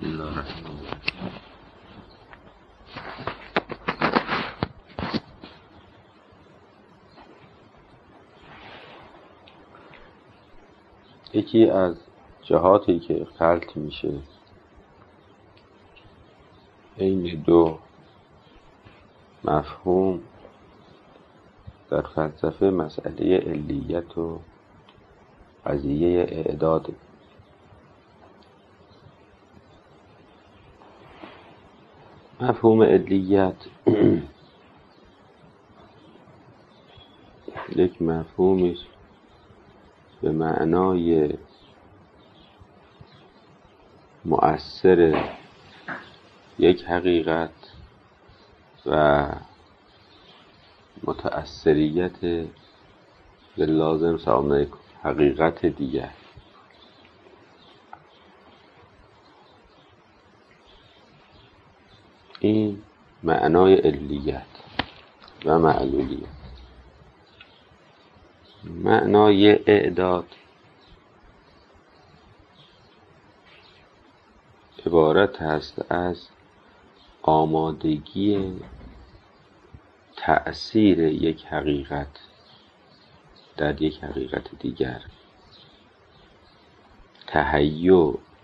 بسم الله الرحمن الرحیم. یکی از جهاتی که خلط میشه بین دو مفهوم در فلسفه مسئله علیت و قضیه اعداد. مفهوم علیت یک مفهومی به معنای مؤثر یک حقیقت و متأثریت به لازم سامانه حقیقت دیگر. این معنای علیت و معلولیت. معنای اعداد عبارت است از آمادگی تأثیر یک حقیقت در یک حقیقت دیگر، تهیع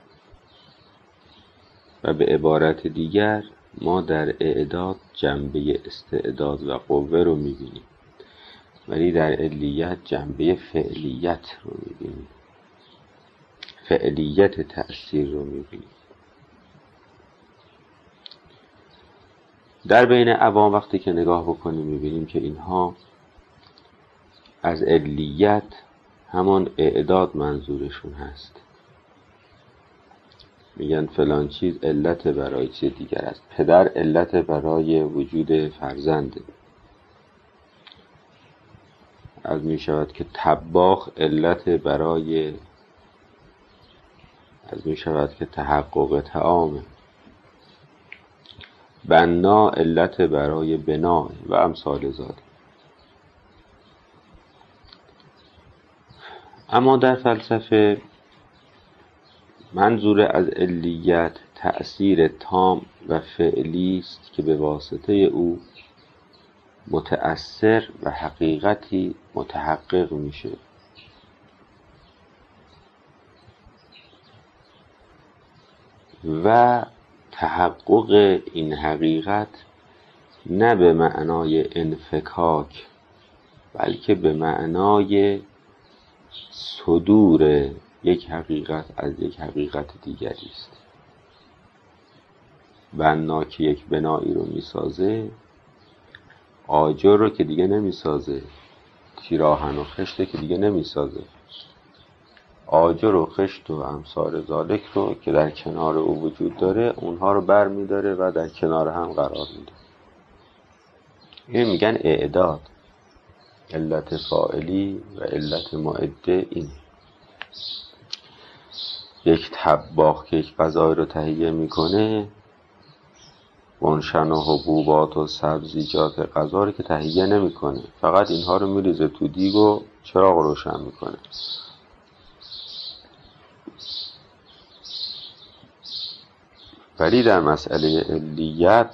و به عبارت دیگر ما در اعداد جنبه استعداد و قوه رو میبینیم، ولی در علیت جنبه فعلیت رو میبینیم، فعلیت تأثیر رو میبینیم. در بین عوام وقتی که نگاه بکنیم میبینیم که اینها از علیت همان اعداد منظورشون هست. میگن فلان چیز علت برای چیز دیگر است. پدر علت برای وجود فرزنده. از می شود که طباخ علت برای تحقق طعامه. بنا علت برای بنا و امثال ذلک. اما در فلسفه منظور از علیت تأثیر تام و فعلی است که به واسطه او متأثر و حقیقتی متحقق میشه. و تحقق این حقیقت نه به معنای انفکاک بلکه به معنای صدور یک حقیقت از یک حقیقت دیگری است. بنا که یک بنایی رو میسازه، آجر رو که دیگه نمیسازه، تیراهن و خشت که دیگه نمیسازه، آجر و خشت و امثال ذالک رو که در کنار او وجود داره اونها رو بر میداره و در کنار هم قرار میده. این میگن اعداد. علت فاعلی و علت معده اینه. یک طباخ که یک غذای رو تهیه میکنه، گنشن و حبوبات و سبزیجات غذا رو که تهیه نمیکنه، فقط اینها رو میریزه تو دیگ و چراغ روشن میکنه. ولی در مسئله علیت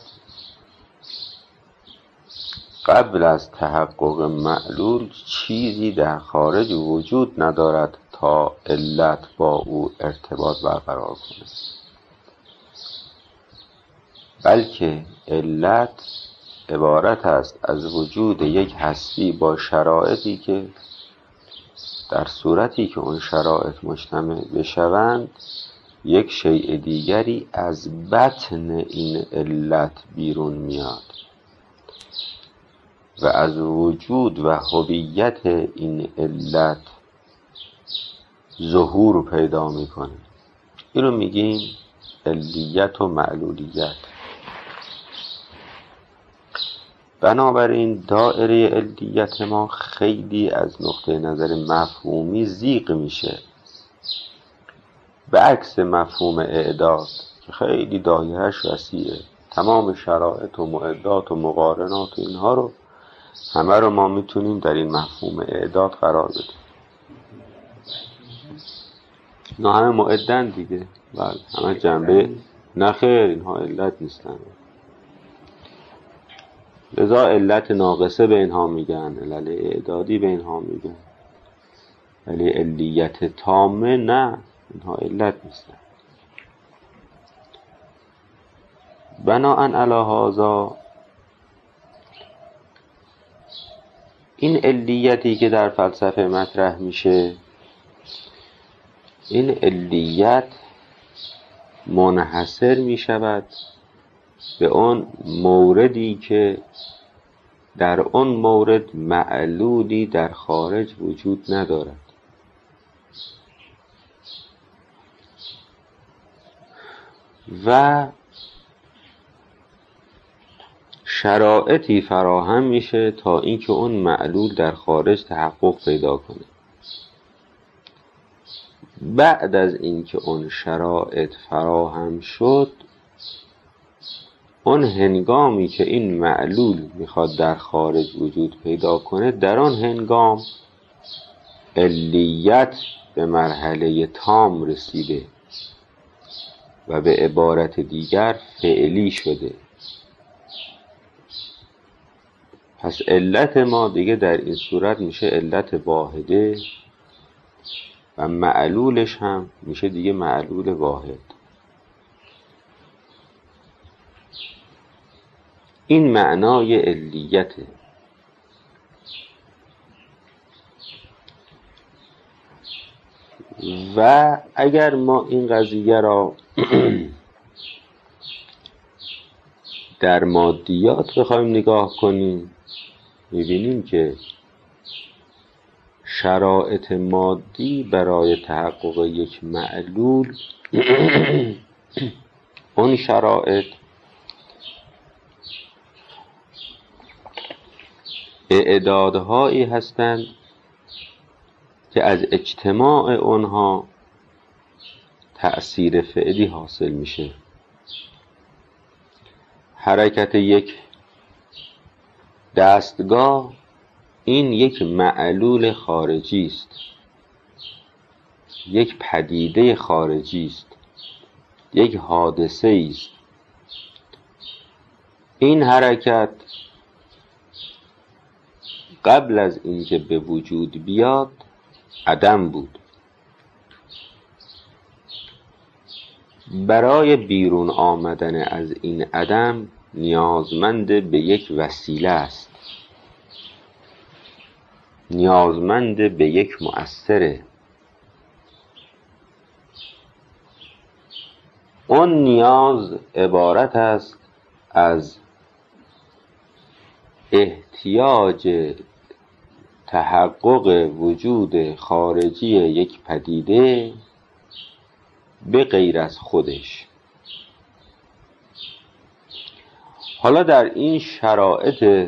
قبل از تحقق معلول چیزی در خارج وجود ندارد تا علت با او ارتباط برقرار کنه، بلکه علت عبارت است از وجود یک هستی با شرایطی که در صورتی که اون شرایط مجتمع بشوند یک شیء دیگری از بطن این علت بیرون میاد و از وجود و هویت این علت ظهور پیدا میکنه. اینو میگیم علیت و معلولیت. بنابراین دایره علیت ما خیلی از نقطه نظر مفهومی ضیق میشه، به عکس مفهوم اعداد که خیلی دایرهش وسیعه. تمام شرایط و معدات و مقارنات و اینها رو همه رو ما میتونیم در این مفهوم اعداد قرار بدیم. اینا همه معدن دیگه. بله، همه جنبه نه خیر، اینها علت نیستن. لذا علت ناقصه به اینها میگن، علل اعدادی به اینها میگن، ولی علیت تامه نه، اینها علت نیستن. بناءً علی هذا، این علیتی که در فلسفه مطرح میشه، این علیت منحصر میشود به اون موردی که در اون مورد معلولی در خارج وجود ندارد و شرایطی فراهم میشه تا اینکه اون معلول در خارج تحقق پیدا کنه. بعد از اینکه اون شرایط فراهم شد، اون هنگامی که این معلول میخواد در خارج وجود پیدا کنه، در آن هنگام علیت به مرحله تام رسیده و به عبارت دیگر فعلی شده. پس علت ما دیگه در این صورت میشه علت واحده و معلولش هم میشه دیگه معلول واحد. این معنای علیته. و اگر ما این قضیه را در مادیات بخوایم نگاه کنیم، می‌بینیم که شرایط مادی برای تحقق یک معلول اون شرایط اعدادهایی هستند که از اجتماع اونها تأثیر فعلی حاصل میشه. حرکت یک دستگاه این یک معلول خارجی است، یک پدیده خارجی است، یک حادثه است. این حرکت قبل از اینکه به وجود بیاد عدم بود. برای بیرون آمدن از این عدم نیازمند به یک وسیله است، نیازمند به یک مؤثره. اون نیاز عبارت است از احتیاج تحقق وجود خارجی یک پدیده به غیر از خودش. حالا در این شرایط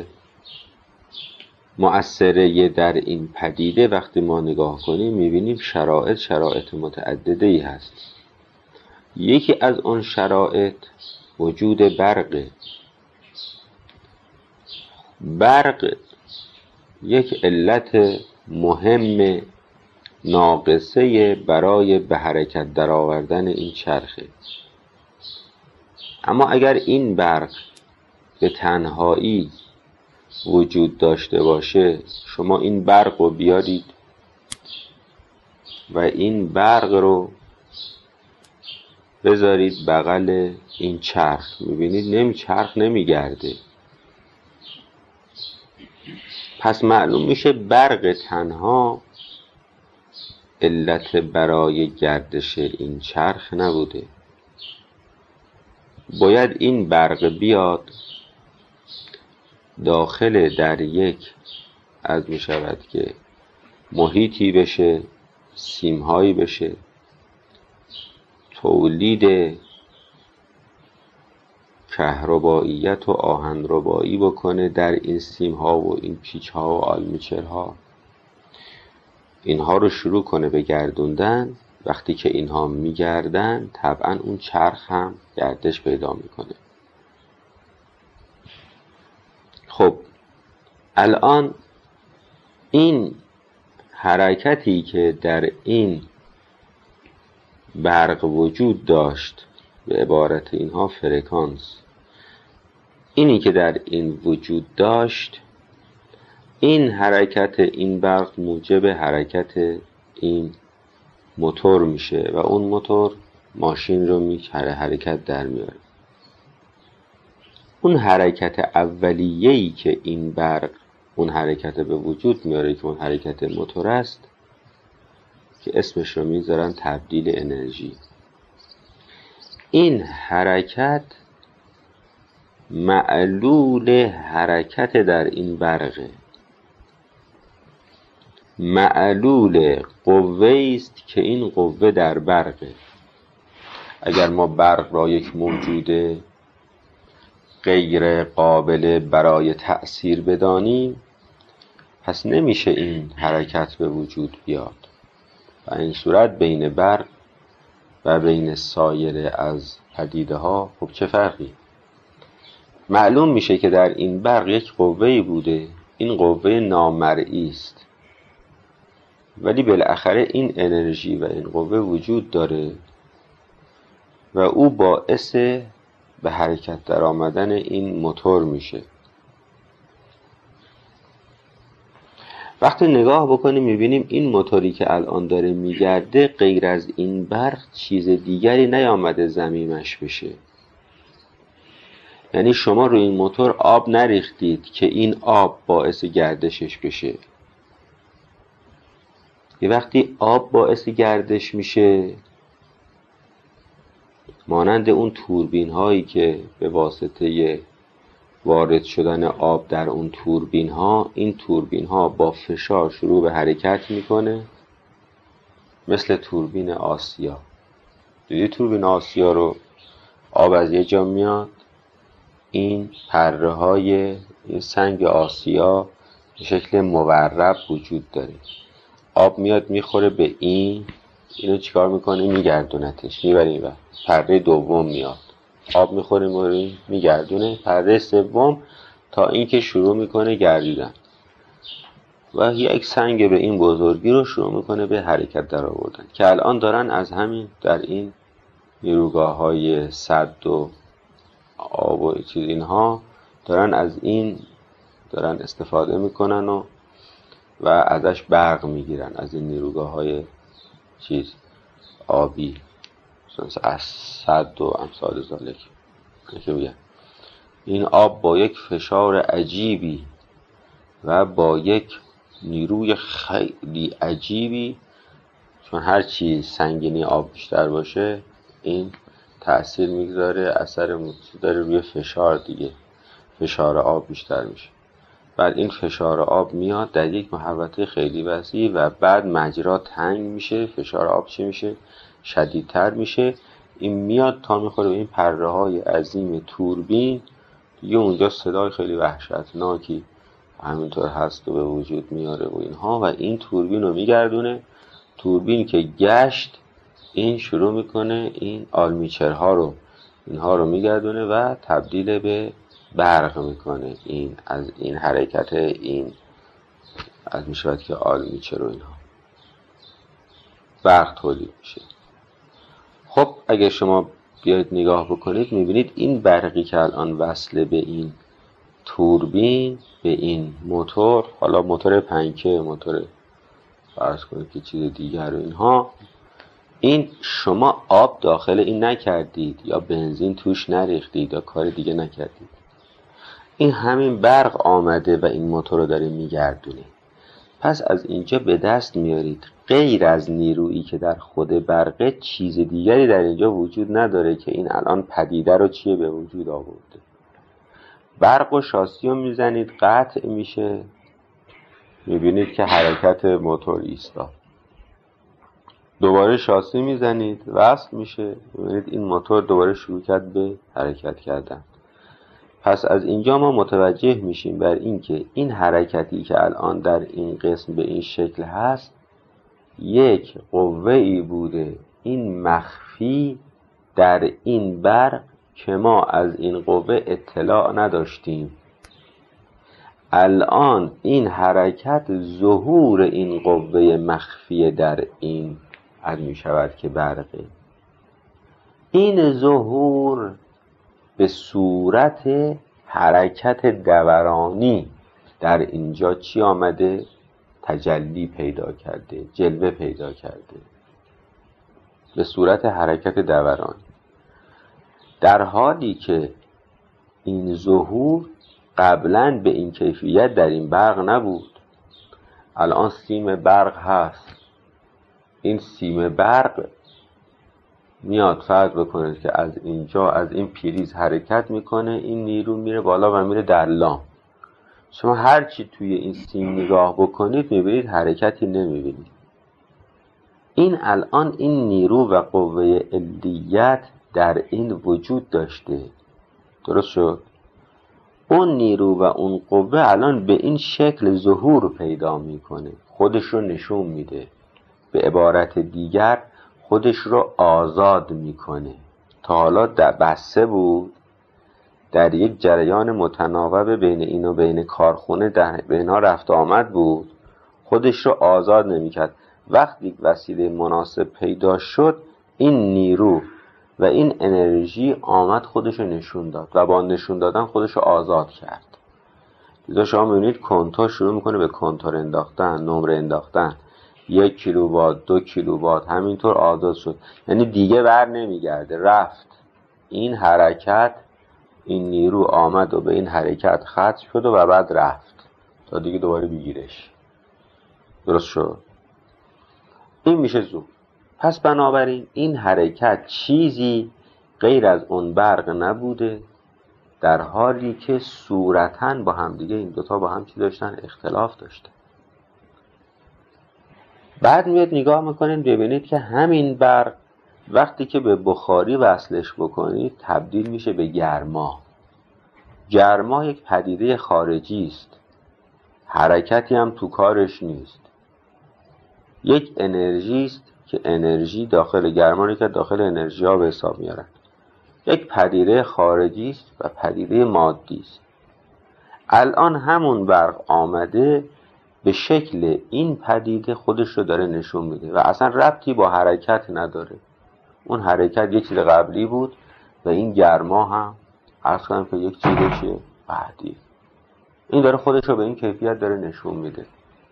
مؤثره در این پدیده وقتی ما نگاه کنیم میبینیم شرایط متعدده‌ای هست. یکی از اون شرایط وجود برق یک علت مهم ناقصه برای به حرکت درآوردن این چرخه. اما اگر این برق به تنهایی وجود داشته باشه، شما این برق رو بیارید و این برق رو بذارید بغل این چرخ، میبینید چرخ نمیگرده. پس معلوم میشه برق تنها علت برای گردش این چرخ نبوده. باید این برق بیاد داخل در یک از میشود که محیطی بشه، سیمهایی بشه، تولید کهرباییت و آهنربایی بکنه در این سیمها و این پیچها و آلمیچرها، اینها رو شروع کنه به گردوندن. وقتی که اینها میگردن طبعا اون چرخ هم گردش پیدا میکنه. خب الان این حرکتی که در این برق وجود داشت به عبارت اینها فرکانس، اینی که در این وجود داشت، این حرکت این برق موجب حرکت این موتور میشه و اون موتور ماشین رو حرکت در میاره. اون حرکت اولیه‌ای که این برق اون حرکت به وجود میاره که اون حرکت موتور است که اسمش رو میذارن تبدیل انرژی. این حرکت معلول حرکت در این برقه، معلول قوه است که این قوه در برقه. اگر ما برق را یک موجود غیر قابل برای تأثیر بدانیم، پس نمیشه این حرکت به وجود بیاد و این صورت بین برق و بین سایر از پدیده ها خب چه فرقی؟ معلوم میشه که در این برق یک قوه‌ای بوده، این قوه نامرئی است، ولی بالاخره این انرژی و این قوه وجود داره و او باعث به حرکت در آمدن این موتور میشه. وقتی نگاه بکنیم میبینیم این موتوری که الان داره میگرده غیر از این برق چیز دیگری نیامده ضمیمش بشه. یعنی شما روی این موتور آب نریختید که این آب باعث گردشش بشه. یه وقتی آب باعث گردش میشه، مانند اون توربین هایی که به واسطه وارد شدن آب در اون توربین ها، این توربین ها با فشار شروع به حرکت میکنه، مثل توربین آسیا. دیدی توربین آسیا رو؟ آب از یه جا میاد، این پره های این سنگ آسیا به شکل مورب وجود داره، آب میاد میخوره به اینو چیکار میکنه؟ میگردونتش، میبره این وقت. پره دوم میاد، آب میخوره میگردونه پره سوم تا اینکه شروع میکنه گردیدن و یک سنگ به این بزرگی رو شروع میکنه به حرکت در آوردن، که الان دارن از همین در این نیروگاه های سد و آب و چیز اینها دارن از این دارن استفاده میکنن و ازش برق میگیرن، از این نیروگاه های چیز آبی از سد و امثال ذالک. که میگن این آب با یک فشار عجیبی و با یک نیروی خیلی عجیبی، چون هر چی سنگینی آب بیشتر باشه این تأثیر میگذاره، اثر داره روی فشار دیگه، فشار آب بیشتر میشه. بعد این فشار آب میاد در یک محوطه خیلی وسیع و بعد مجرا تنگ میشه، فشار آب چی میشه؟ شدیدتر میشه، این میاد تا میخوره به این پره های عظیم توربین دیگه. اونجا صدای خیلی وحشتناکی همینطور هست و به وجود میاره و اینها، و این توربین رو میگردونه. توربین که گشت این شروع میکنه این آلمیچرها رو اینها رو میگردونه و تبدیل به برق میکنه. این از این حرکت این از میشود که آلمیچر و اینها برق تولید میشه. خب اگه شما بیاید نگاه بکنید میبینید این برقی که الان وصله به این توربین، به این موتور، حالا موتور پنکه، موتور فرض کنید که چیز دیگر و اینها، این شما آب داخل این نکردید یا بنزین توش نریختید یا کار دیگه نکردید، این همین برق آمده و این موتور رو داره میگردونه. پس از اینجا به دست میارید غیر از نیرویی که در خود برقه چیز دیگری در اینجا وجود نداره که این الان پدیده رو چیه به وجود آورده. برق و شاسی رو میزنید قطع میشه، میبینید که حرکت موتور ایستاد. دوباره شاسی میزنید وصل میشه، میبینید این موتور دوباره شروع کرد به حرکت کردن. پس از اینجا ما متوجه میشیم بر این که این حرکتی که الان در این قسم به این شکل هست یک قوه‌ای بوده، این مخفی در این برق که ما از این قوه اطلاع نداشتیم. الان این حرکت ظهور این قوه مخفی در این از می شود که برقه. این ظهور به صورت حرکت دورانی در اینجا چی آمده؟ تجلی پیدا کرده، جلوه پیدا کرده، به صورت حرکت دورانی، در حالی که این ظهور قبلا به این کیفیت در این برق نبود. الان سیم برق هست، این سیم برق میاد فرض بکنید که از اینجا از این پریز حرکت میکنه، این نیرو میره بالا و میره در لام. شما هر چی توی این سیم نگاه بکنید میبینید حرکتی نمیبینید. این الان این نیرو و قوه علیت در این وجود داشته، درست شد؟ اون نیرو و اون قوه الان به این شکل ظهور پیدا میکنه، خودش رو نشون میده، به عبارت دیگر خودش رو آزاد میکنه. تا حالا در بسته بود، در یک جریان متناوب بین این و بین کارخونه در بینها رفت آمد بود، خودش رو آزاد نمیکرد. وقتی وسیله مناسب پیدا شد، این نیرو و این انرژی آمد خودش رو نشون داد و با نشون دادن خودش رو آزاد کرد. لذا شما میبینید کنتور شروع میکنه به کنتور انداختن، نمره انداختن، 1 کیلووات، 2 کیلووات، همینطور آزاد شد. یعنی دیگه بر نمیگرده، رفت. این حرکت، این نیرو آمد و به این حرکت ختم شد و بعد رفت تا دیگه دوباره بگیرش. درست شد؟ این میشه ظهور. پس بنابراین این حرکت چیزی غیر از اون برق نبوده، در حالی که صورتاً با هم دیگه این دوتا با هم چی داشتن؟ اختلاف داشتن. بعد میاد نگاه میکنید ببینید که همین برق وقتی که به بخاری وصلش بکنید تبدیل میشه به گرما. گرما یک پدیده خارجی است، حرکتی هم تو کارش نیست، یک انرژی است که انرژی داخل گرما که داخل انرژی ها به حساب میارن. یک پدیده خارجی است و پدیده مادی است. الان همون برق آمده به شکل این پدیده خودش رو داره نشون میده و اصلا ربطی با حرکت نداره. اون حرکت یک چیز قبلی بود و این گرما هم عرض کنم که یک چیز بعدی. این داره خودش رو به این کیفیت داره نشون میده.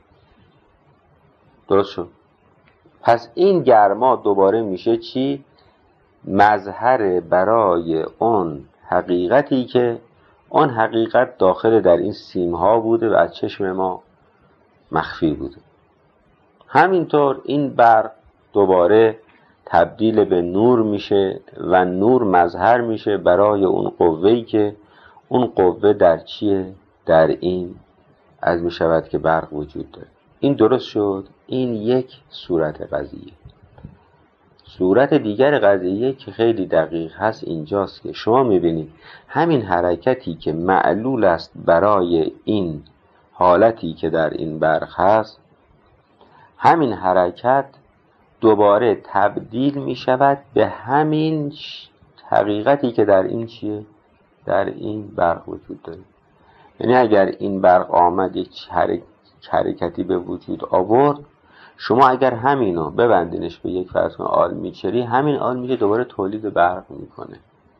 درست شد؟ پس این گرما دوباره میشه چی؟ مظهر برای اون حقیقتی که اون حقیقت داخل در این سیم ها بوده و از چشم ما مخفی بوده. همینطور این برق دوباره تبدیل به نور میشه و نور مظهر میشه برای اون قوه‌ای که اون قوه در چیه؟ در این از میشود که برق وجود داره. این درست شد؟ این یک صورت قضیه. صورت دیگر قضیه که خیلی دقیق هست اینجاست که شما میبینید همین حرکتی که معلول است برای این حالتی که در این برق هست، همین حرکت دوباره تبدیل میشود به همین حقیقتی که در این چیه؟ در این برق وجود داره. یعنی اگر این برق آمد یک حرکتی به وجود آورد، شما اگر همینو ببندینش به یک فرض کن آلمیچری، همین آلمیچری دوباره تولید برق میکنه.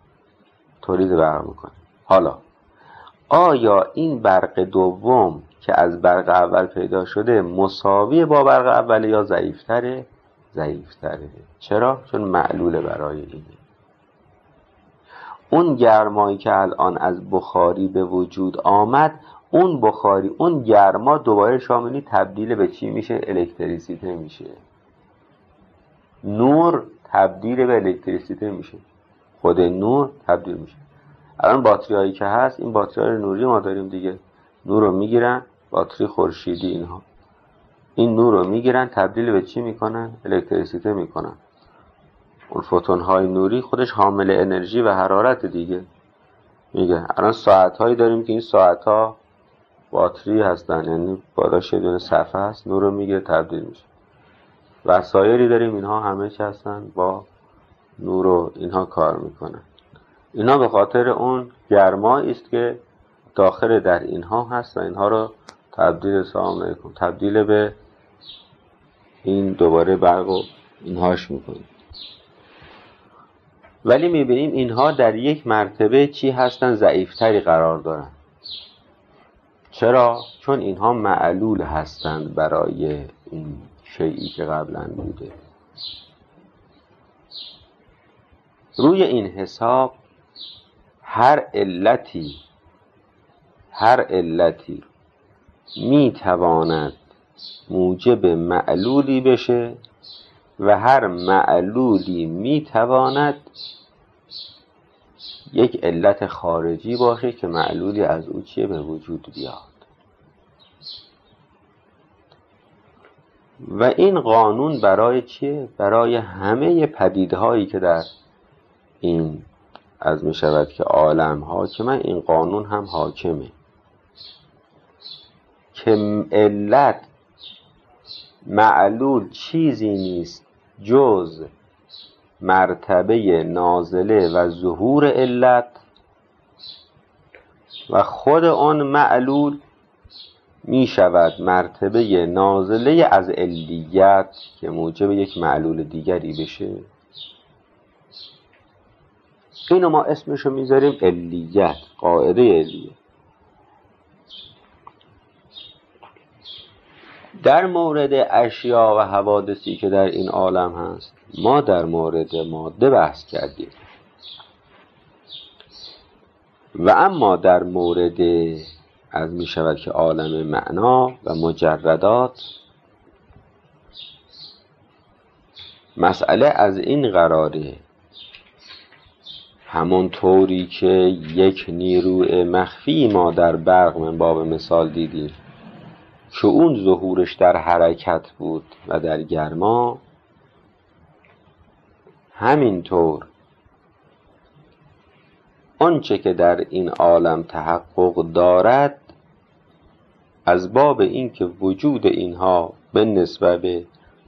حالا آیا این برق دوم که از برق اول پیدا شده مساوی با برق اول یا ضعیفتره؟ ضعیفتره. چرا؟ چون معلول برای اینه. اون گرمایی که الان از بخاری به وجود آمد، اون بخاری، اون گرما دوباره شاملی تبدیل به چی میشه؟ الکتریسیته میشه. نور تبدیل به الکتریسیته میشه. خود نور تبدیل میشه. الان باتری هایی که هست، این باتری های نوری ما داریم دیگه، نور رو میگیرن، باتری خورشیدی اینها، این نور رو میگیرن تبدیل به چی میکنن؟ الکتریسیته میکنن. اون فوتون های نوری خودش حامل انرژی و حرارت دیگه. میگه الان ساعت هایی داریم که این ساعت ها باتری هستن، یعنی بالاش یه دونه صفحه هست، نور رو میگیره تبدیل میشه. وسایلی داریم اینها همه چی هستن با نور و اینها کار میکنن. اینا به خاطر اون گرمایی است که داخل در اینها هست و اینها رو تبدیل به این دوباره برق و اینهاش میکنه. ولی میبینیم اینها در یک مرتبه چی هستن؟ ضعیفتری قرار دارن. چرا؟ چون اینها معلول هستند برای این شیئی که قبلا بوده. روی این حساب هر علتی میتواند موجب معلولی بشه و هر معلولی میتواند یک علت خارجی باشه که معلولی از او چیه؟ به وجود بیاد. و این قانون برای چیه؟ برای همه پدیدهایی که در این از می شود که عالم حاکمه، این قانون هم حاکمه که علت معلول چیزی نیست جز مرتبه نازله و ظهور علت و خود آن معلول می شود مرتبه نازله از علیت که موجب یک معلول دیگری بشه. اینو ما اسمشو میذاریم علیت، قاعده علیت. در مورد اشیا و حوادثی که در این عالم هست ما در مورد ماده بحث کردیم و اما در مورد از می شود که عالم معنا و مجردات مسئله از این قراره، همون طوری که یک نیروی مخفی ما در برق من باب مثال دیدیم که اون ظهورش در حرکت بود و در گرما، همینطور آنچه که در این عالم تحقق دارد از باب این که وجود اینها به نسبت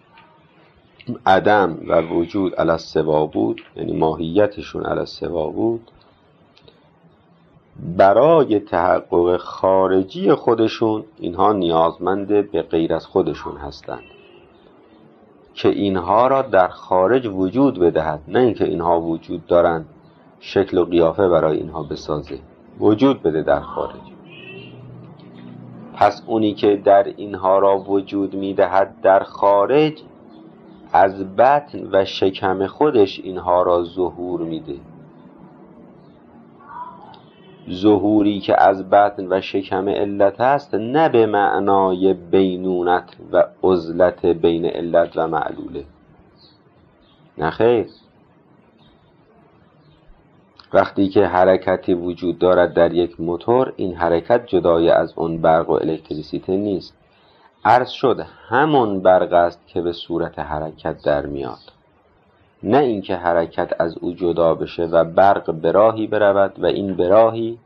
عدم و وجود علی السوا بود، یعنی ماهیتشون علی السوا بود، برای تحقق خارجی خودشون اینها نیازمند به غیر از خودشون هستند که اینها را در خارج وجود بدهد، نه اینکه اینها وجود دارند شکل و قیافه برای اینها بسازه، وجود بده در خارج. پس اونی که در اینها را وجود میدهد در خارج از بطن و شکم خودش اینها را ظهور میده. ظهوری که از بطن و شکم علت است نه به معنای بینونت و عزلت بین علت و معلوله، نه خیر. وقتی که حرکتی وجود دارد در یک موتور، این حرکت جدای از اون برق و الکتریسیته نیست. عرض شد همون برق است که به صورت حرکت در میاد، نه اینکه حرکت از او جدا بشه و برق به راهی برود و این به راهی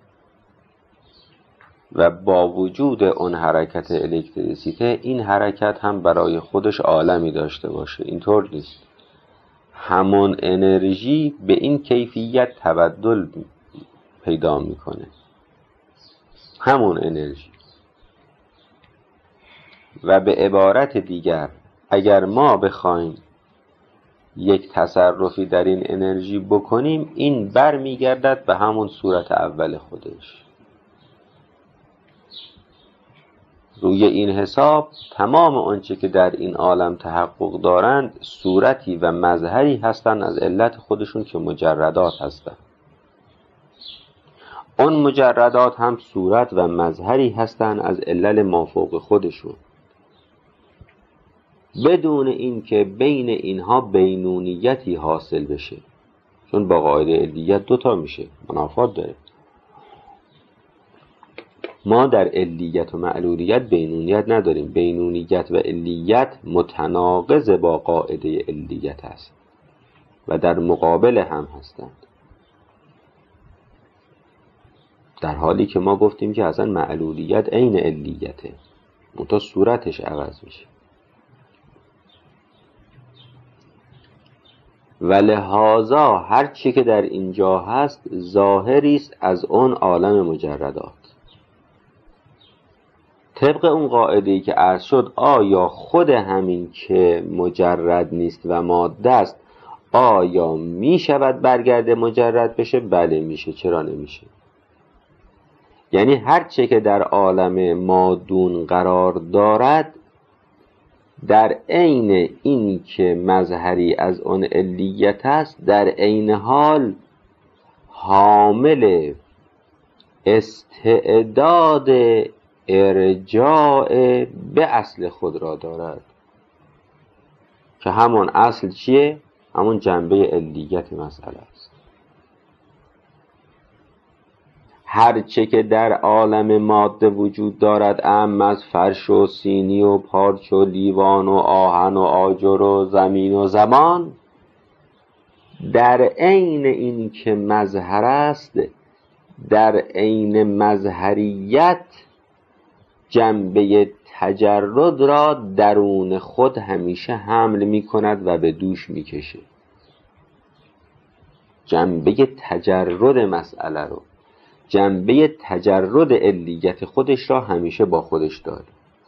و با وجود اون حرکت الکتریسیته این حرکت هم برای خودش عالمی داشته باشه. اینطور نیست. همون انرژی به این کیفیت تبدل پیدا میکنه، همون انرژی. و به عبارت دیگر اگر ما بخوایم یک تصرفی در این انرژی بکنیم، این بر میگردد به همون صورت اول خودش. روی این حساب تمام آنچه که در این عالم تحقق دارند صورتی و مظهری هستند از علت خودشون که مجردات هستند. اون مجردات هم صورت و مظهری هستند از علل مافوق خودشون، بدون این که بین اینها بینونیتی حاصل بشه، چون با قاعده علیت دوتا میشه، منافات داره. ما در علیت و معلولیت بینونیت نداریم. بینونیت و علیت متناقض با قاعده علیت هست و در مقابل هم هستند، در حالی که ما گفتیم که اصلا معلولیت عین علیته، منتها صورتش عوض میشه. و لحاظا هر چی که در اینجا هست ظاهری است از اون عالم مجردات. طبق اون قاعده‌ای که عرض شد، آیا خود همین که مجرد نیست و ماده است، آیا می شود برگرده مجرد بشه؟ بله میشه. چرا نمیشه؟ یعنی هر چه که در عالم مادون قرار دارد در عین این که مظهری از آن علیت است، در عین حال حامل استعداد ارجاع به اصل خود را دارد که همون اصل چیه؟ همون جنبه علیت مسئله است. هر چه که در عالم ماده وجود دارد، اهم از فرش و سینی و پارچ و لیوان و آهن و آجر و زمین و زمان، در عین این که مظهر است، در عین مظهریت جنبه تجرد را درون خود همیشه حمل می کند و به دوش می کشه. جنبه تجرد مسئله رو، جنبه تجرد علیت خودش را همیشه با خودش داره.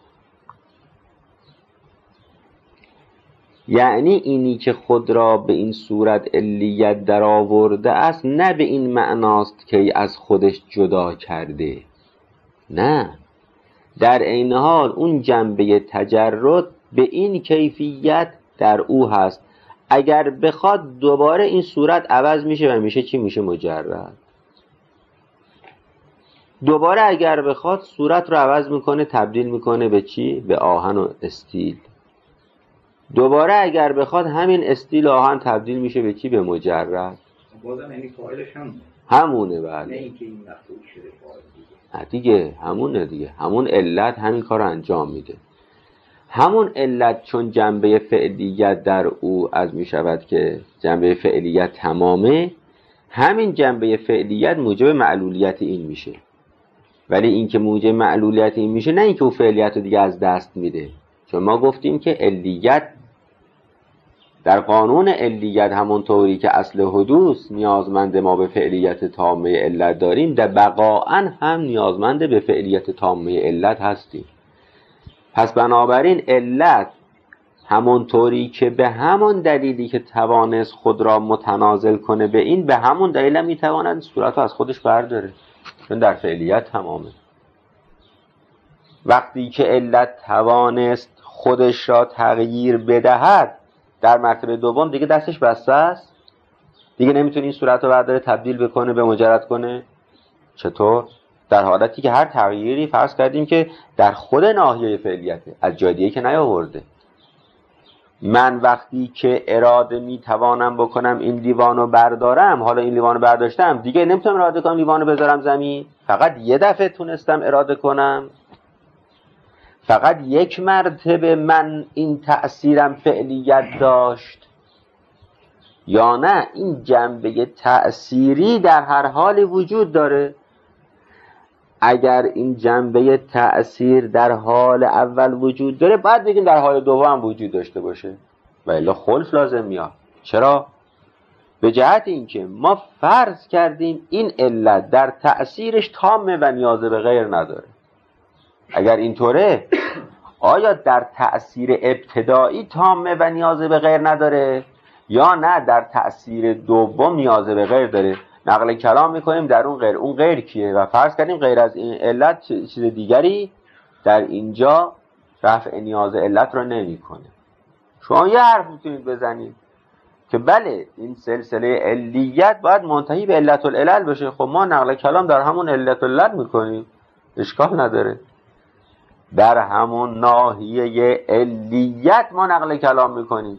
یعنی اینی که خود را به این صورت علیت در آورده است، نه به این معناست که از خودش جدا کرده، نه، در عین حال اون جنبه تجرد به این کیفیت در او هست. اگر بخواد دوباره این صورت عوض میشه و میشه چی؟ میشه مجرد. دوباره اگر بخواد صورت رو عوض میکنه، تبدیل میکنه به چی؟ به آهن و استیل. دوباره اگر بخواد همین استیل آهن تبدیل میشه به چی؟ به مجرد. بازم یعنی فاعلش همونه. بله، نه اینکه این مفعول شده فاعل دیگه همونه دیگه، همون علت همین کار رو انجام میده. همون علت چون جنبه فعلیت در او از میشود که جنبه فعلیت تمامه، همین جنبه فعلیت موجب معلولیت این میشه. ولی این که موجب معلولیت این میشه، نه اینکه او فعلیت رو دیگه از دست میده. چون ما گفتیم که علیت در قانون علیت همونطوری که اصل حدوث نیازمند ما به فعلیت تامه علت داریم، در بقاءً هم نیازمند به فعلیت تامه علت هستیم. پس بنابراین علت همونطوری که به همون دلیلی که توانست خود را متنازل کنه به این، به همون دلیل هم میتواند صورت رو از خودش برداره، چون در فعلیت تمامه. وقتی که علت توانست خودش را تغییر بدهد، در مرتبه دوم دیگه دستش بسته است، دیگه نمیتونه این صورت رو برداره تبدیل بکنه به مجرد کنه. چطور؟ در حالتی که هر تغییری فرض کردیم که در خود ناحیه فعلیته، از جای دیگه که نیاورده. من وقتی که اراده میتوانم بکنم این لیوان رو بردارم، حالا این لیوان رو برداشتم، دیگه نمیتونم اراده کنم لیوان رو بذارم زمین. فقط یه دفعه تونستم اراده کنم، فقط یک مرتبه من این تأثیرم فعلیت داشت. یا نه، این جنبه تأثیری در هر حالی وجود داره. اگر این جنبه تأثیر در حال اول وجود داره، باید بگیم در حال دوم هم وجود داشته باشه، و الا خلف لازم میاد. چرا؟ به جهت اینکه ما فرض کردیم این علت در تأثیرش تامه و نیاز به غیر نداره. اگر اینطوره، آیا در تأثیر ابتدایی تامه و نیاز به غیر نداره، یا نه در تأثیر دوم نیاز به غیر داره؟ نقل کلام میکنیم در اون غیر. اون غیر کیه؟ و فرض کردیم غیر از این علت چیز دیگری در اینجا رفع نیاز علت رو نمیکنه. شما یه حرف میتونید بزنید که بله این سلسله علیت باید منتهی به علت العلل بشه. خب ما نقل کلام در همون علت العلل میکنیم، اشکال نداره. در همون ناحیه علیت ما نقل کلام میکنیم.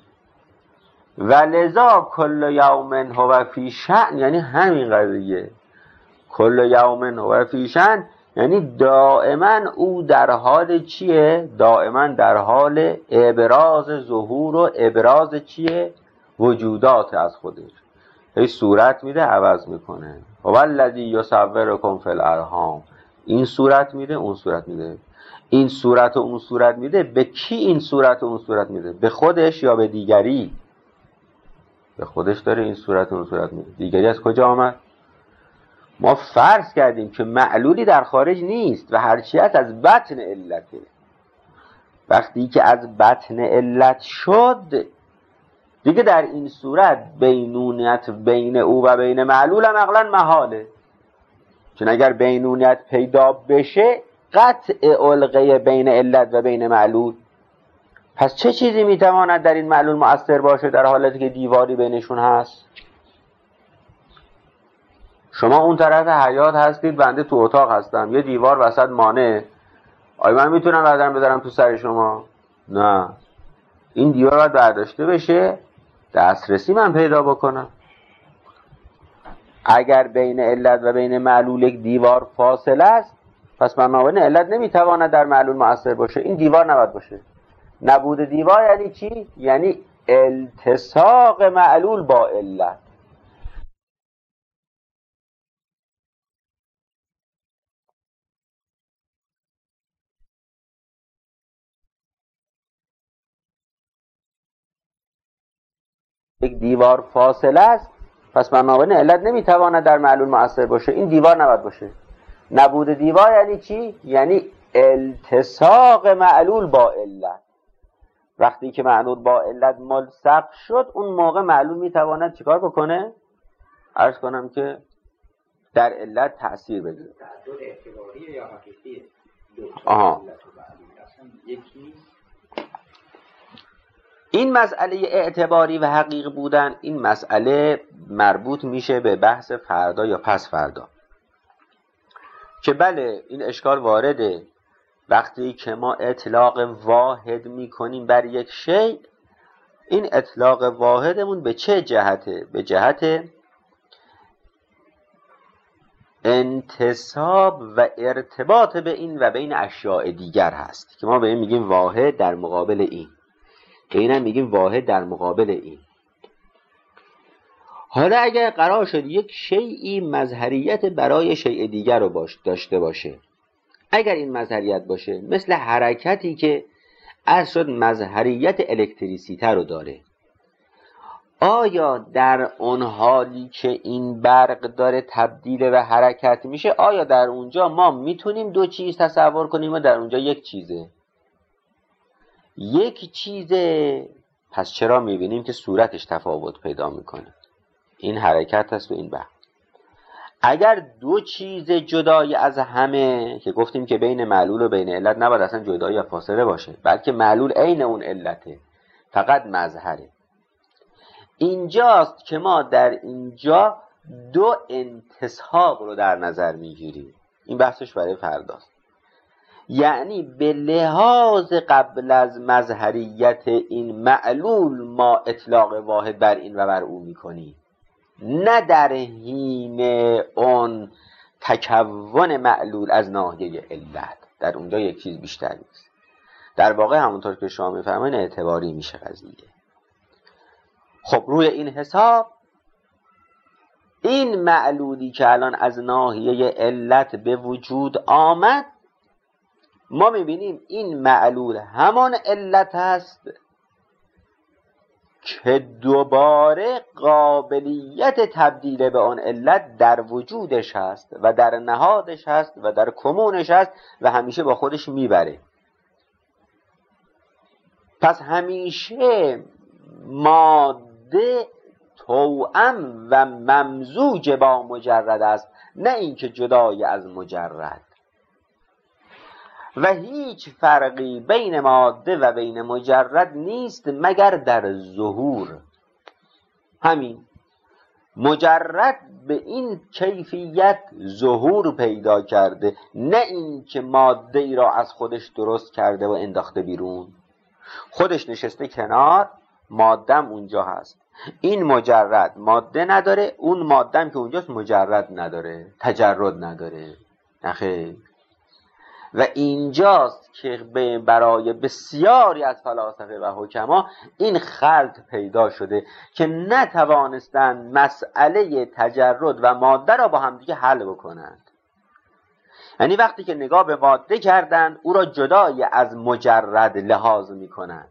و لذا کل یوم هو فی شأن، یعنی همین قضیه. کل یوم هو فی شأن یعنی دائما او در حال چیه؟ دائما در حال ابراز ظهور و ابراز چیه؟ وجودات از خودش. هی صورت میده، عوض میکنه. هو الذی یصورکم فی الارحام، این صورت میده، اون صورت میده، این صورت و اون صورت میده. به کی این صورت و اون صورت میده؟ به خودش یا به دیگری؟ به خودش داره این صورت و اون صورت میده. دیگری از کجا آمد؟ ما فرض کردیم که معلولی در خارج نیست و هرچی هست از بطن علته. وقتی که از بطن علت شد، دیگه در این صورت بینونیت بین او و بین معلول هم عقلاً محاله، چون اگر بینونیت پیدا بشه قطع علقه بین علت و بین معلول. پس چه چیزی میتواند در این معلول مؤثر باشه در حالتی که دیواری بینشون هست؟ شما اون طرف حیاط هستید، بنده تو اتاق هستم، یه دیوار وسط مانع، آیا من میتونم بردارم بذارم تو سر شما؟ نه، این دیوار باید برداشته بشه، دسترسی من پیدا بکنم. اگر بین علت و بین معلول یک دیوار فاصله است، پس بنابراین علت نمیتواند در معلول مؤثر باشه، این دیوار نباید باشه. نبود دیوار یعنی چی؟ یعنی التصاق معلول با علت. یک دیوار فاصله است، پس بنابراین علت نمیتواند در معلول مؤثر باشه، این دیوار نباید باشه. نبود دیوار یعنی چی؟ یعنی التصاق معلول با علت. وقتی که معلول با علت ملصق شد، اون موقع معلول میتواند چیکار بکنه؟ عرض کنم که در علت تأثیر بگیره. تعدد اعتباری یا حقیقی آها. این مسئله اعتباری و حقیقی بودن، این مسئله مربوط میشه به بحث فردا یا پس فردا، که بله این اشکال وارده. وقتی که ما اطلاق واحد میکنیم بر یک شیء، این اطلاق واحدمون به چه جهته؟ به جهت انتساب و ارتباط به این و بین اشیاء دیگر هست، که ما به این میگیم واحد در مقابل این، که این هم میگیم واحد در مقابل این. حالا اگر قرار شد یک شیئی مظهریت برای شیء دیگر رو داشته باشه، اگر این مظهریت باشه مثل حرکتی که عرض شد مظهریت الکتریسیته رو داره، آیا در اون حالی که این برق داره تبدیل به حرکت میشه، آیا در اونجا ما میتونیم دو چیز تصور کنیم و در اونجا یک چیزه؟ یک چیزه، پس چرا میبینیم که صورتش تفاوت پیدا میکنه؟ این حرکت هست و این برق. اگر دو چیز جدای از همه، که گفتیم که بین معلول و بین علت نباید اصلا جدایی یا فاصله باشه، بلکه معلول عین اون علته، فقط مظهره. اینجاست که ما در اینجا دو انتساب رو در نظر میگیریم. این بحثش برای فرداست. یعنی به لحاظ قبل از مظهریت این معلول ما اطلاق واحد بر این و بر او میکنیم، نه در حین اون تکون معلول از ناحیه علت. در اونجا یک چیز بیشتر نیست. در واقع همونطور که شما میفرمایید اعتباری میشه قضیه. خب روی این حساب این معلولی که الان از ناحیه علت به وجود آمد، ما میبینیم این معلول همان علت هست که دوباره قابلیت تبدیل به آن علت در وجودش هست و در نهادش هست و در کمونش هست و همیشه با خودش میبره. پس همیشه ماده توأم و ممزوج با مجرد است، نه اینکه جدای از مجرد. و هیچ فرقی بین ماده و بین مجرد نیست مگر در ظهور. همین مجرد به این کیفیت ظهور پیدا کرده، نه اینکه ماده ای را از خودش درست کرده و انداخته بیرون. خودش نشسته کنار، مادم اونجا هست. این مجرد ماده نداره، اون مادم که اونجاست مجرد نداره، تجرد نداره. نخیر. و اینجاست که برای بسیاری از فلاسفه و حکما این خلط پیدا شده که نتوانستند مسئله تجرد و ماده را با همدیگه حل بکنند. یعنی وقتی که نگاه به ماده کردند، او را جدای از مجرد لحاظ میکنند،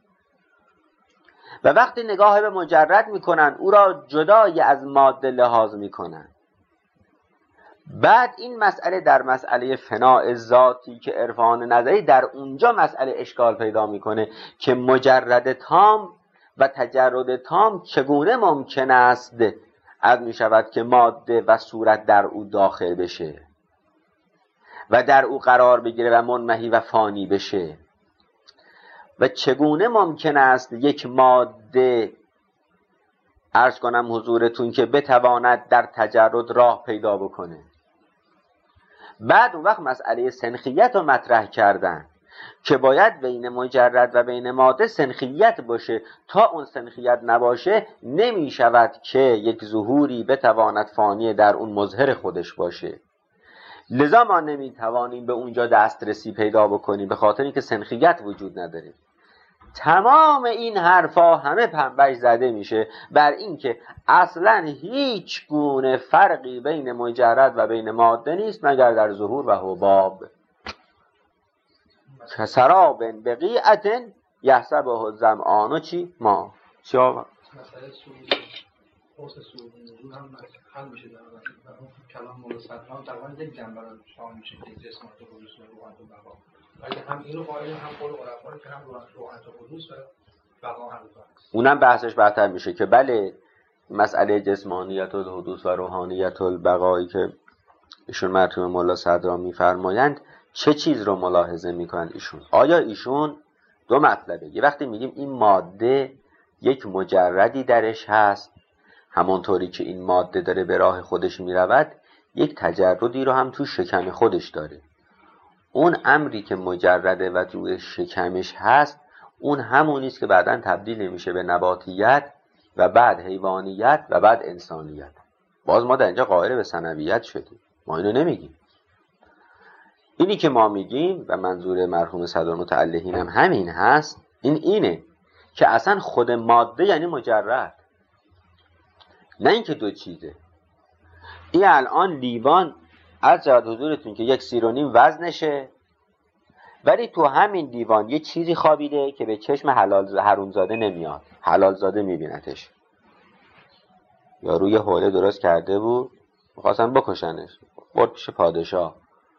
و وقتی نگاه به مجرد میکنند، او را جدای از ماده لحاظ میکنند. بعد این مسئله در مسئله فناء ذاتی که عرفان نظری در اونجا مسئله اشکال پیدا میکنه که مجرد تام و تجرد تام چگونه ممکن است از می شود که ماده و صورت در او داخل بشه و در او قرار بگیره و منمحی و فانی بشه؟ و چگونه ممکن است یک ماده عرض کنم حضورتون که بتواند در تجرد راه پیدا بکنه؟ بعد اون وقت مسئله سنخیت رو مطرح کردن که باید بین مجرد و بین ماده سنخیت باشه. تا اون سنخیت نباشه نمی شود که یک ظهوری بتواند فانی در اون مظهر خودش باشه. لذا ما نمی توانیم به اونجا دسترسی پیدا بکنیم، به خاطر اینکه سنخیت وجود نداره. تمام این حرفا همه پنبهش زده میشه بر اینکه اصلا هیچ گونه فرقی بین مجرد و بین ماده نیست مگر در ظهور و حباب. کسراب بقیعت یحسبه الظمآن چی؟ ما چی آقا؟ مسئله سوری قرص سوری نزول هم حل میشه در کلام مولا صدران تقریبا یک جنبه رو شامل میشه که جسمات حدوث و روحانت و بقا، ولی هم اینو قائل هم قول عرفا که هم روحانت و حدوث و بقا هم هست. اونم بحثش برتر میشه که بله مسئله جسمانیت و حدوث و روحانیت و بقایی که ایشون مرحوم مولا صدران میفرمایند چه چیز رو ملاحظه میکنند ایشون؟ آیا ایشون دو مطلبه، یه وقتی میگیم این ماده یک مجردی درش هست، همونطوری که این ماده داره به راه خودش میرود یک تجردی رو هم تو شکم خودش داره. اون امری که مجرده و توی شکمش هست اون همونیست که بعداً تبدیل میشه به نباتیت و بعد حیوانیت و بعد انسانیت. باز ما در اینجا قائل به ثانویت شدیم، ما اینو نمیگیم. اینی که ما میگیم و منظور مرحوم صدر متعلقین هم همین هست، اینه که اصلا خود ماده یعنی مجرد، نه اینکه دو چیزه. این الان لیوان از جهت حضورتون که 1.5 سیرونیم وزنشه، ولی تو همین لیوان یه چیزی خوابیده که به چشم حرومزاده نمیاد، حلالزاده میبینتش. یا روی حوله درست کرده بود میخواستن بکشنش، برد پیش پادشاه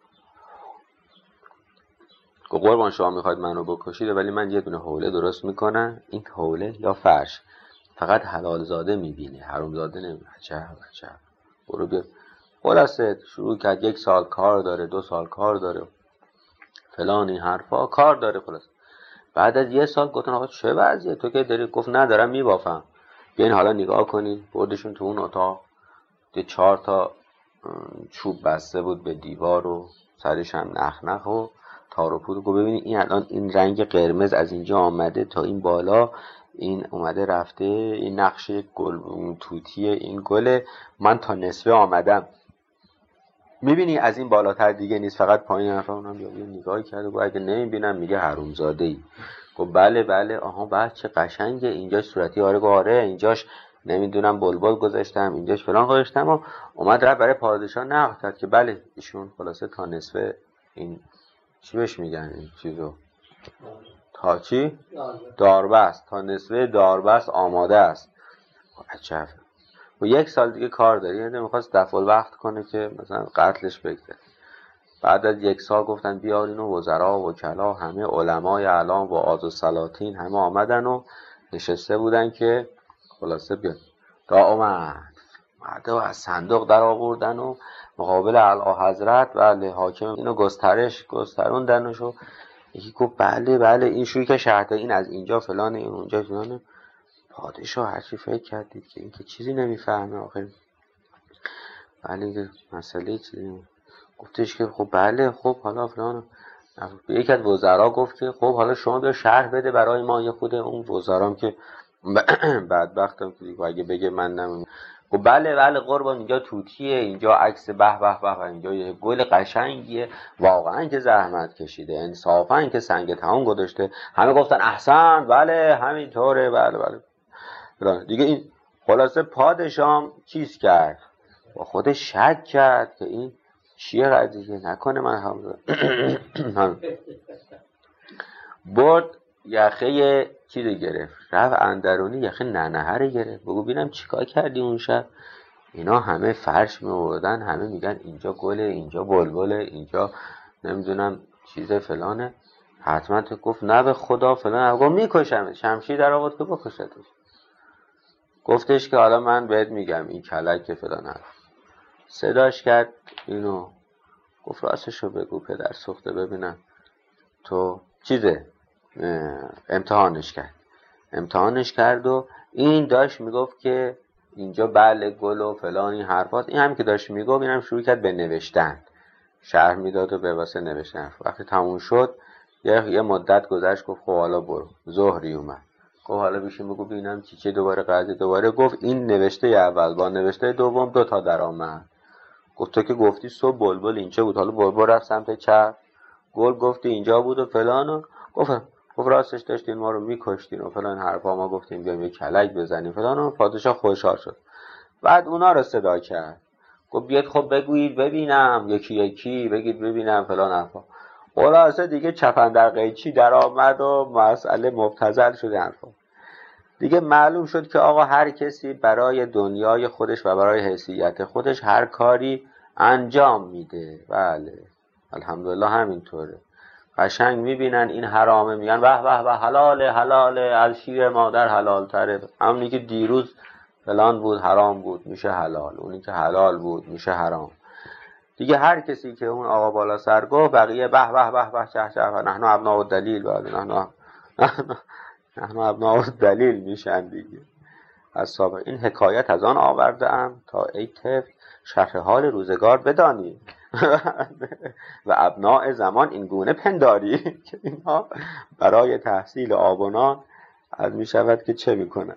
که قربان شما میخواید منو بکشید ولی من یه دونه حوله درست میکنم، این حوله یا فرش فقط حلالزاده میبینه، حرومزاده نمیبینه. عجب برو بیا. خلاصه شروع کرد 1 سال کار داره، 2 سال کار داره، فلان این حرفا کار داره. خلاص بعد از 1 سال گفتن آقا چه وضعیه تو که داری؟ گفت نه دارم میبافم. بیاین حالا نگاه کنین. بردشون تو اون اتاق، 4 تا چوب بسته بود به دیوار و سرش هم نخ و تار و پود. گفت ببینید این الان این رنگ قرمز از اینجا آمده تا این بالا، این اومده رفته، این نقشه گل توتی این گله، من تا نصفه آمدم، میبینی از این بالاتر دیگه نیست، فقط پایین حرفا. اونم یه نگاهی کرده گفت اگه نمیبینم میگه حرومزاده ای. گفت بله آها بعد چه قشنگه اینجاش صورتی. آره آره اینجاش نمیدونم بلبل گذاشتم، اینجاش فلان گذاشتم. و اومد رفت برای پادشاه نقل کرد که بله ایشون خلاصه تا نصفه این چی بهش میگن این چیزو، تا چی؟ داربست، تا نصفه داربست آماده است. عجب. و 1 سال دیگه کار داری، یعنی میخواست دفع الوقت کنه که مثلا قتلش بگذره. بعد از 1 سال گفتن بیارین و وزرا و وکلا همه علمای اعلام و آز و سلاطین همه آمدن و نشسته بودن که خلاصه بیاد. تا اومد و از صندوق در آوردن و مقابل اعلیحضرت و حاکم اینو گستروندنش و یکی گفت بله این شوی که شرطه این از اینجا فلانه این اونجا فلانه. پادشاه هرچی فکر کردید که این که چیزی نمیفهمه آخر. بله مسئله چیزی گفتش که خب بله خب حالا فلان. یکی از وزرا گفت که خب حالا شما بیا شرح بده برای ما. یه خود اون وزرام که بدبختم که اگه بگه من نمیدونم. خب بله قربان اینجا توتیه، اینجا عکس به اینجا یه گل قشنگیه، واقعا که زحمت کشیده، انصافا که سنگ تمام گذاشته. همه گفتن احسن، بله همینطوره، بله دیگه. این خلاصه پادشاه چیز کرد و خودش شک کرد که این چیه قضیه، نکنه من هم برد یخه چی رو گرفت، رفت اندرونی یخه ننه رو گرفت. بگو بینم چیکار کردی اون شب. اینا همه فرش میوردن، همه میگن اینجا گله، اینجا بلبله، اینجا نمیدونم چیز فلانه. حتما تو گفت نه به خدا فلان، گفت میکشم. شمشیر در آورد که بکشتش. گفتش که حالا من بهت میگم این کلک که فلان هست. صداش کرد اینو، گفت راستشو بگو پدر سوخته ببینم تو چیزه. امتحانش کرد و این داشت میگفت که اینجا بله گل و فلان این حرفات. این هم که داشت میگفت اینم شروع کرد به نوشتن، شرح میداد و به واسه نوشتن. وقتی تموم شد یه مدت گذشت، گفت خب حالا برو. ظهری اومد، گفت حالا بشین بگو ببینم چی دوباره قضیه. دوباره گفت این نوشته اول با نوشته دوم 2 تا در آمد. گفت تو که گفتی صبح بلبل اینجا بود، حالا بلبل رفت سمت چپ، گل گفتی اینجا بود و فلان و گفت راستش داشتین ما رو میکشتین و فلان حرفا، ما گفتیم بیایم یه کلک بزنیم فلان و پادشاه خوشحال شد. بعد اونا رو صدا کرد، گفت بیاد خب بگویید ببینم، یکی یکی بگید ببینم فلان حرفا. خلاصه دیگه چپندر قیچی در آمد و مسئله مبتذل شد حرفا. دیگه معلوم شد که آقا هر کسی برای دنیای خودش و برای حیثیت خودش هر کاری انجام میده. بله الحمدلله همینطوره. قشنگ میبینن این حرامه میگن به به به حلاله از شیر مادر حلال تره. همونی که دیروز فلان بود حرام بود میشه حلال، اونی که حلال بود میشه حرام. دیگه هر کسی که اون آقا بالا سر گفت بقیه به به به به چه چه نحن ابناء الدلیل. بله نحن ابناء الدلیل میشن دیگه. از سابق این حکایت از آن آورده ام تا ای طفل شرح حال روزگار بدانی و ابناء زمان این گونه پنداری که اینها برای تحصیل آب و نان از می شود که چه میکنن.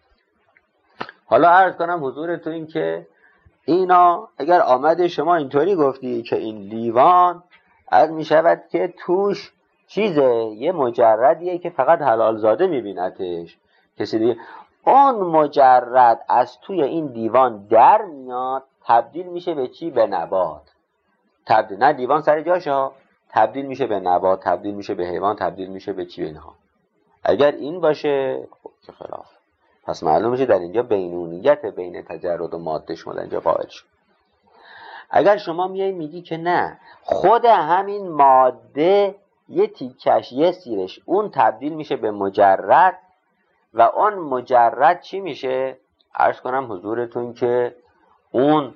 حالا عرض کنم حضورتون این که اینا اگر آمده شما اینطوری گفتی که این لیوان از می شود که توش چیزه، یه مجردیه که فقط حلال زاده میبینتش کسی دیگه، اون مجرد از توی این دیوان در میاد تبدیل میشه به چی؟ به نبات. تبدیل نه دیوان سر جاشه، تبدیل میشه به نبات، تبدیل میشه به حیوان، تبدیل میشه به چی؟ به اینها. اگر این باشه خب که خلاف. پس معلوم میشه در اینجا بینونیت بین تجرد و ماده شما در اینجا قائل شد. اگر شما میای میگی که نه خود همین ماده یه تیکش یه سیرش اون تبدیل میشه به مجرد و اون مجرد چی میشه؟ عرض کنم حضورتون که اون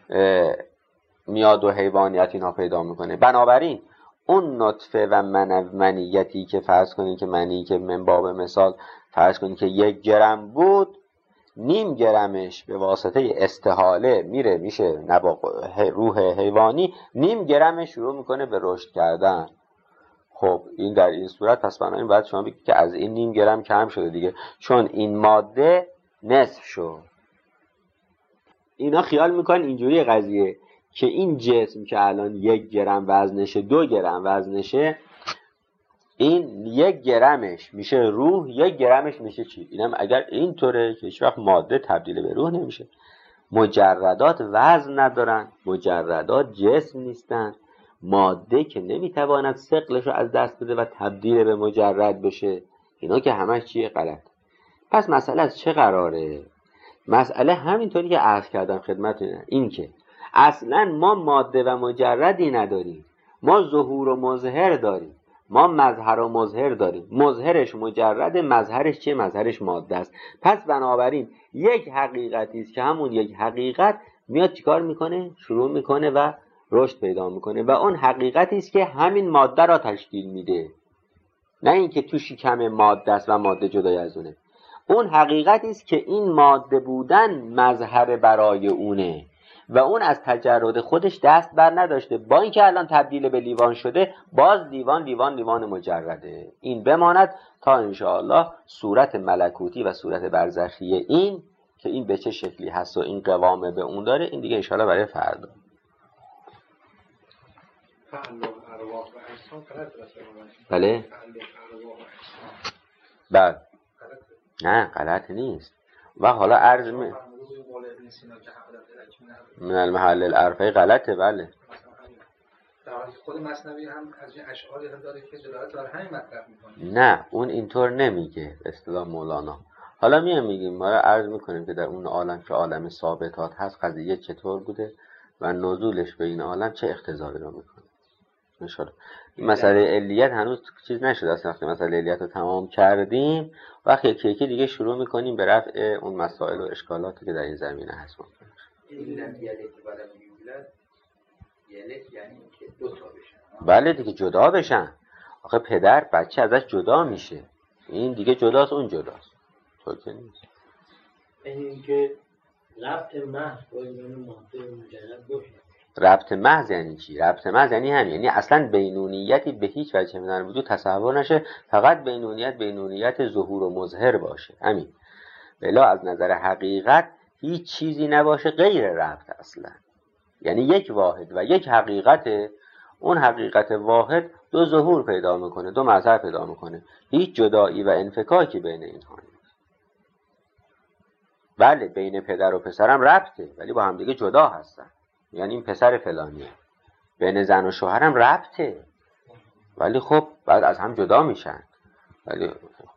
میاد و حیوانیت اینا پیدا میکنه. بنابراین اون نطفه و منیتی که فرض کنید که منی که من باب مثال فرض کنید که 1 گرم بود، 0.5 گرمش به واسطه استحاله میره میشه روح حیوانی، 0.5 گرمش شروع میکنه به رشد کردن. خب این در این صورت پس بنابراین باید شما بگید که از این 0.5 گرم کم شده دیگه، چون این ماده نصف شد. اینا خیال میکنن اینجوری قضیه که این جسم که الان 1 گرم وزنشه 2 گرم وزنشه، این 1 گرمش میشه روح، 1 گرمش میشه چی؟ اینم اگر اینطوره که هیچ وقت ماده تبدیل به روح نمیشه. مجردات وزن ندارن، مجردات جسم نیستن، ماده که نمیتواند ثقلش رو از دست بده و تبدیل به مجرد بشه. اینا که همش چیه؟ غلط. پس مسئله از چه قراره؟ مسئله همینطوری که عرض کردم خدمتتون، این که اصلا ما ماده و مجردی نداریم، ما ظهور و مظهر داریم، ما مظهر و مظهر داریم. مظهرش مجرد، مظهرش چیه؟ مظهرش ماده است. پس بنابراین یک حقیقتی است که همون یک حقیقت میاد چیکار میکنه؟ شروع میکنه و رشد پیدا میکنه و اون حقیقتی است که همین ماده را تشکیل میده، نه اینکه تو شکم ماده است و ماده جدای از اونه. اون حقیقتی است که این ماده بودن مظهر برای اونه و اون از تجرد خودش دست بر نداشته، با اینکه الان تبدیل به لیوان شده باز لیوان مجرده. این بماند تا انشاءالله صورت ملکوتی و صورت برزخی این که این به چه شکلی هست و این قوامه به اون داره، این دیگه انشاءالله برای فردا. بله بله نه غلط نیست. و حالا عرض من المحل الارفعی غلطه. بله خود مثنوی هم از این اشعاری هم داره که دلالت بر همین مطلب میکنه. نه اون اینطور نمیگه اصطلاح مولانا. حالا میگیم ما عرض میکنیم که در اون عالم که عالم ثابتات هست قضیه چطور بوده و نزولش به این عالم چه اقتضایی رو میکنه. انشالله. این مسئله علیت هنوز چیز نشده است. وقتی مسئله علیت رو تمام کردیم وقتی یکی یکی دیگه شروع میکنیم به رفع اون مسائل و اشکالاتی که در این زمینه هست. علت یعنی که دو تا بشن. بله دیگه جدا بشن. آخه پدر بچه ازش جدا میشه، این دیگه جداست اون جداست. تو که نیست. این که ربط محض با این ماده مجرد باشه. ربط محض یعنی چی؟ ربط محض یعنی همین، یعنی اصلا بینونیتی به هیچ وجه من وجود تصور نشه، فقط بینونیت ظهور و مظهر باشه. همین. بلا از نظر حقیقت هیچ چیزی نباشه غیر ربط اصلا. یعنی یک واحد و یک حقیقت، اون حقیقت واحد دو ظهور پیدا میکنه، دو مظهر پیدا میکنه، هیچ جدایی و انفکاکی بین اینها نیست. بله بین پدر و پسرم ربطه ولی با هم دیگه جدا هستن، یعنی این پسر فلانیه. بین زن و شوهرم ربطه ولی خب بعد از هم جدا میشن، ولی